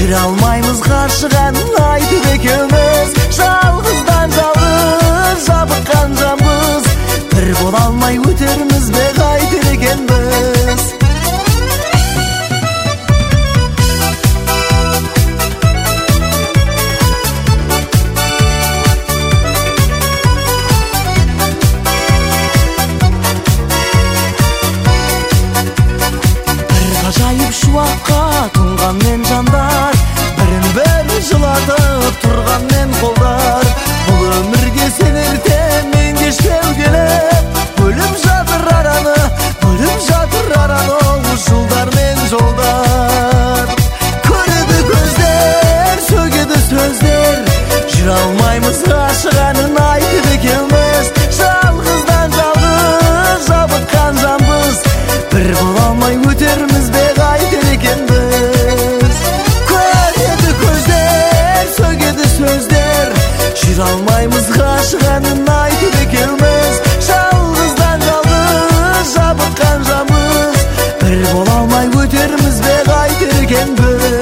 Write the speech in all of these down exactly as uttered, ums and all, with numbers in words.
жүре алмаймыз ғашығанын айтып екеуміз. Жалғыздан жалғыз жабыққан жанбыз, бір бола алмай өтерміз бе қайтер екенбіз. Ажайып шуаққа тұнғанмен жандар, бірін-бірін жылатып тұрғанмен қолдар. Бұл өмірге сенерден мен кешпеу келіп, бөліп жатыр араны, бөліп жатыр араны, жылдар мен жолдар. Көреді көздер, сөгеді сөздер, жүре алмаймыз ғашығанын айтып екеуміз. Жалғыздан жалғыз жабыққан жанбыз, бір бола алмай өтерміз бе қайтер екенбіз. Көреді көздер, сөгеді сөздер, жүре алмаймыз ғашығанын айтып екеуміз. Жалғыздан жалғыз жабыққан жанбыз, бір бола алмай өтерміз бе қайтер екенбіз.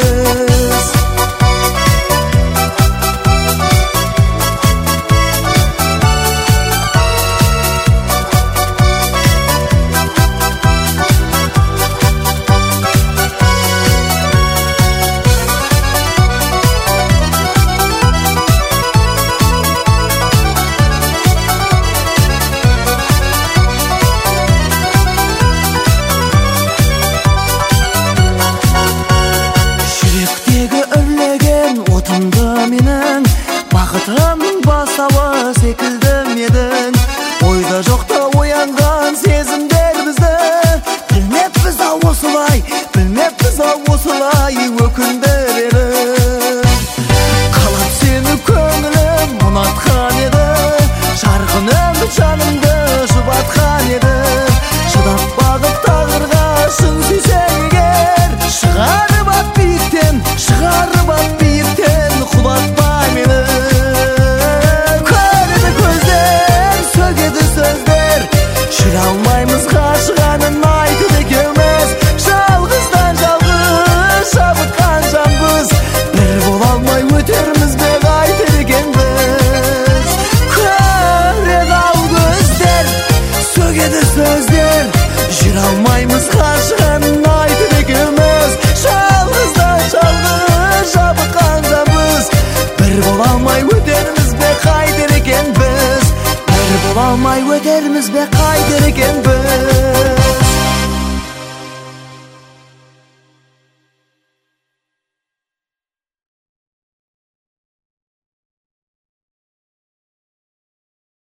Менің бақытымның бастауы секілді едің. Ойда жоқта оянған сезімдер бізді, білмеппіз ау осылай, білмеппіз ау осылай өкіндір еді. Қалап сені көңілім ұнатқан еді, жарқын өмір жанымды жұбатқан еді. Шыдап бағып тағдырға шын сүйсең егер, шығарып ат биіктен, шығарып ат биіктен, құлатпа мені. Көреді көздер, сөгеді сөздер, жүре алмаймыз ғашығанын айтып екеуміз. Жалғыздан жалғыз жабыққан жанбыз, бір бола алмай өтерміз бе қайтер екенбіз. Көреді ау көздер, сөгеді сөздер, жүре алмаймыз ғашығанын айтып екеуміз. Жалғыздан жалғыз жабыққан жанбыз, бір бола алмай өтерміз бе қайтер екенбіз. Бір бола алмай өтерміз бе қайтер екенбіз.